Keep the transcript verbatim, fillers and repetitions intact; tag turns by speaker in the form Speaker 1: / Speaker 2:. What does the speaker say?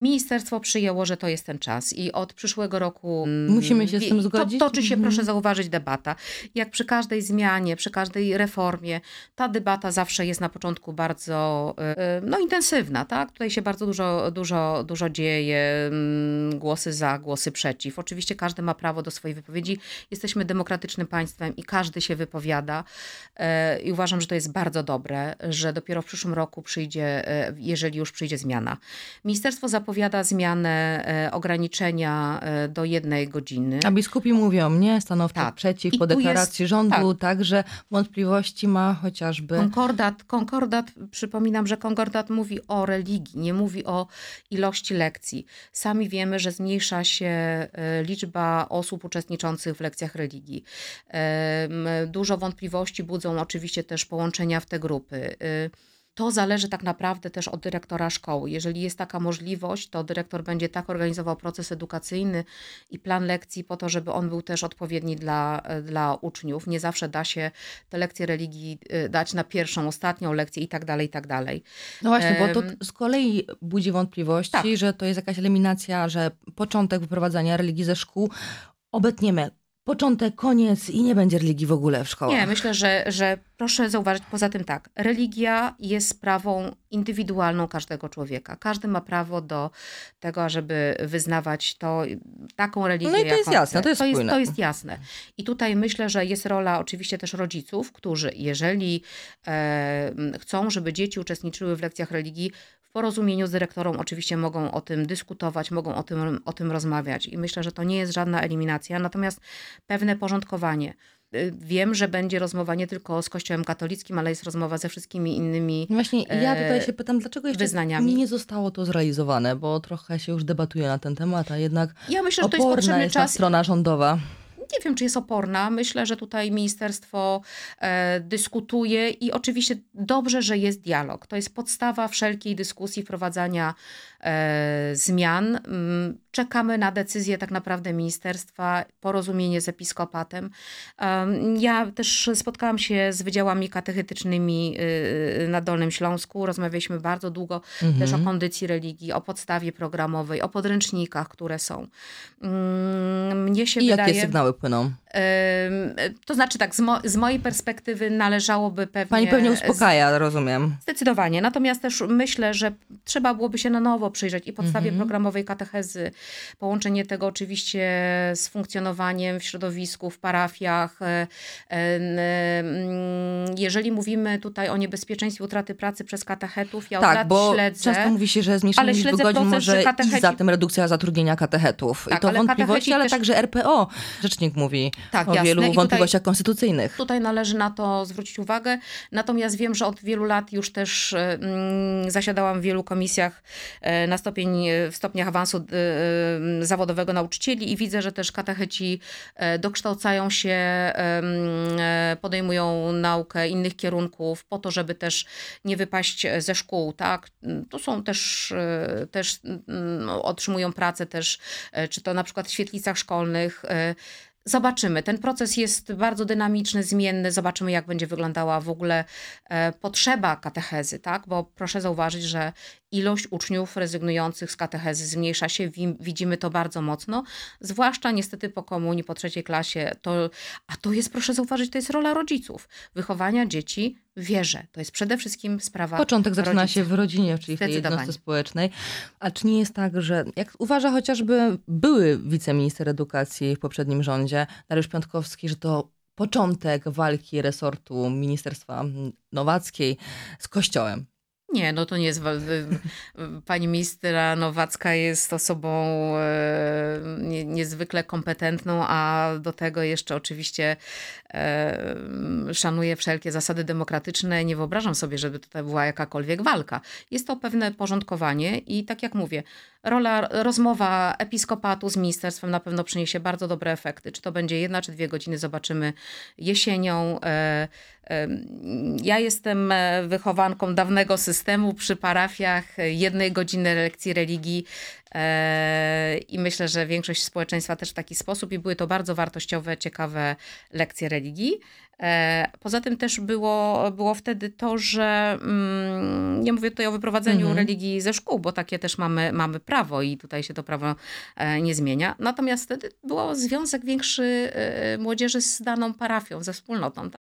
Speaker 1: Ministerstwo przyjęło, że to jest ten czas i od przyszłego roku
Speaker 2: Musimy się z tym
Speaker 1: to,
Speaker 2: zgodzić?
Speaker 1: toczy się,
Speaker 2: Mhm.
Speaker 1: proszę zauważyć, debata. Jak przy każdej zmianie, przy każdej reformie, ta debata zawsze jest na początku bardzo y, no, intensywna. Tak? Tutaj się bardzo dużo, dużo, dużo dzieje, głosy za, głosy przeciw. Oczywiście każdy ma prawo do swojej wypowiedzi. Jesteśmy demokratycznym państwem i każdy się wypowiada y, i uważam, że to jest bardzo dobre, że dopiero w przyszłym roku przyjdzie, y, jeżeli już przyjdzie zmiana. Ministerstwo zapowiada Zapowiada zmianę e, ograniczenia e, do jednej godziny.
Speaker 2: A biskupi mówią nie, stanowczo
Speaker 1: Tak.
Speaker 2: przeciw,
Speaker 1: I
Speaker 2: po
Speaker 1: tu
Speaker 2: deklaracji
Speaker 1: jest-
Speaker 2: rządu,
Speaker 1: tak.
Speaker 2: także wątpliwości ma chociażby...
Speaker 1: Konkordat, konkordat, przypominam, że konkordat mówi o religii, nie mówi o ilości lekcji. Sami wiemy, że zmniejsza się e, liczba osób uczestniczących w lekcjach religii. E, m, Dużo wątpliwości budzą oczywiście też połączenia w te grupy. E, To zależy tak naprawdę też od dyrektora szkoły. Jeżeli jest taka możliwość, to dyrektor będzie tak organizował proces edukacyjny i plan lekcji po to, żeby on był też odpowiedni dla, dla uczniów. Nie zawsze da się te lekcje religii y, dać na pierwszą, ostatnią lekcję i tak dalej, i tak dalej.
Speaker 2: No właśnie, bo to
Speaker 1: Em,
Speaker 2: z kolei budzi wątpliwości,
Speaker 1: Tak.
Speaker 2: że to jest jakaś eliminacja, że początek wyprowadzania religii ze szkół obetniemy. Początek, koniec i nie będzie religii w ogóle w szkołach.
Speaker 1: Nie, myślę, że, że proszę zauważyć poza tym tak. Religia jest sprawą indywidualną każdego człowieka. Każdy ma prawo do tego, żeby wyznawać to, taką religię,
Speaker 2: No i to jest
Speaker 1: jaką
Speaker 2: jasne,
Speaker 1: chce.
Speaker 2: to jest
Speaker 1: to jest,
Speaker 2: spójne.
Speaker 1: to jest jasne. I tutaj myślę, że jest rola oczywiście też rodziców, którzy jeżeli e, chcą, żeby dzieci uczestniczyły w lekcjach religii, w porozumieniu z dyrektorą oczywiście mogą o tym dyskutować, mogą o tym, o tym rozmawiać. I myślę, że to nie jest żadna eliminacja, natomiast pewne porządkowanie. Y, Wiem, że będzie rozmowa nie tylko z Kościołem katolickim, ale jest rozmowa ze wszystkimi innymi.
Speaker 2: No właśnie, ja
Speaker 1: e,
Speaker 2: tutaj się pytam, dlaczego jeszcze
Speaker 1: wyznaniami.
Speaker 2: nie zostało to zrealizowane, bo trochę się już debatuje na ten temat, a jednak
Speaker 1: Ja myślę, że to jest
Speaker 2: oporna
Speaker 1: potrzebny
Speaker 2: jest ta
Speaker 1: czas.
Speaker 2: strona rządowa.
Speaker 1: Nie wiem, czy jest oporna. Myślę, że tutaj ministerstwo e, dyskutuje i oczywiście dobrze, że jest dialog. To jest podstawa wszelkiej dyskusji, wprowadzania e, zmian. Mm, Czekamy na decyzję tak naprawdę ministerstwa, porozumienie z episkopatem. Um, ja też spotkałam się z wydziałami katechetycznymi y, na Dolnym Śląsku. Rozmawialiśmy bardzo długo
Speaker 2: Mhm.
Speaker 1: też o kondycji religii, o podstawie programowej, o podręcznikach, które są. Mm, Mnie się
Speaker 2: I
Speaker 1: wydaje...
Speaker 2: jakie sygnały płyną?
Speaker 1: Ym, To znaczy tak, z, mo- z mojej perspektywy należałoby pewnie...
Speaker 2: Pani pewnie uspokaja, rozumiem.
Speaker 1: Zdecydowanie. Natomiast też myślę, że trzeba byłoby się na nowo przyjrzeć i podstawie
Speaker 2: Mhm.
Speaker 1: programowej katechezy, połączenie tego oczywiście z funkcjonowaniem w środowisku, w parafiach. E, e, mm, Jeżeli mówimy tutaj o niebezpieczeństwie utraty pracy przez katechetów, ja od
Speaker 2: Tak,
Speaker 1: lat
Speaker 2: bo
Speaker 1: śledzę...
Speaker 2: często mówi się, że zmniejszenie
Speaker 1: ale
Speaker 2: liczby
Speaker 1: śledzę
Speaker 2: godzin
Speaker 1: proces,
Speaker 2: może
Speaker 1: że katecheci-
Speaker 2: iść za tym redukcja zatrudnienia katechetów.
Speaker 1: Tak,
Speaker 2: I to
Speaker 1: ale
Speaker 2: wątpliwości,
Speaker 1: katecheci
Speaker 2: ale
Speaker 1: też-
Speaker 2: także R P O, rzecznik mówi
Speaker 1: Tak,
Speaker 2: o
Speaker 1: jasne.
Speaker 2: wielu
Speaker 1: I tutaj-
Speaker 2: wątpliwościach konstytucyjnych.
Speaker 1: Tutaj należy na to zwrócić uwagę. Natomiast wiem, że od wielu lat już też mm, zasiadałam w wielu komisjach e, na stopień, w stopniach awansu e, e, zawodowego nauczycieli i widzę, że też katecheci e, dokształcają się, e, e, podejmują naukę innych kierunków po to, żeby też nie wypaść ze szkół, tak? To są też, e, też mm, otrzymują pracę też, e, czy to na przykład w świetlicach szkolnych. e, Zobaczymy. Ten proces jest bardzo dynamiczny, zmienny. Zobaczymy, jak będzie wyglądała w ogóle e, potrzeba katechezy, tak? Bo proszę zauważyć, że ilość uczniów rezygnujących z katechezy zmniejsza się. Wi- widzimy to bardzo mocno. Zwłaszcza niestety po komunii, po trzeciej klasie. To, a to jest, proszę zauważyć, to jest rola rodziców. Wychowania dzieci w wierze. To jest przede wszystkim sprawa
Speaker 2: Początek zaczyna
Speaker 1: rodziców.
Speaker 2: się w rodzinie, czyli w tej
Speaker 1: Zdecydowanie.
Speaker 2: jednostce społecznej. A czy nie jest tak, że jak uważa chociażby były wiceminister edukacji w poprzednim rządzie, Dariusz Piontkowski, że to początek walki resortu Ministerstwa Nowackiej z Kościołem?
Speaker 1: Nie, no to nie jest... wa- y, y, Pani ministra Nowacka jest osobą e, nie- niezwykle kompetentną, a do tego jeszcze oczywiście e, szanuje wszelkie zasady demokratyczne. Nie wyobrażam sobie, żeby tutaj była jakakolwiek walka. Jest to pewne porządkowanie i tak jak mówię, rola, rozmowa episkopatu z ministerstwem na pewno przyniesie bardzo dobre efekty. Czy to będzie jedna, czy dwie godziny, zobaczymy jesienią. E, e, Ja jestem e, wychowanką dawnego systemu przy parafiach, e, jednej godziny lekcji religii e, i myślę, że większość społeczeństwa też w taki sposób i były to bardzo wartościowe, ciekawe lekcje religii. E, Poza tym też było, było wtedy to, że mm, nie mówię tutaj o wyprowadzeniu
Speaker 2: Mhm.
Speaker 1: religii ze szkół, bo takie też mamy, mamy prawo i tutaj się to prawo e, nie zmienia. Natomiast wtedy był związek większy e, młodzieży z daną parafią, ze wspólnotą.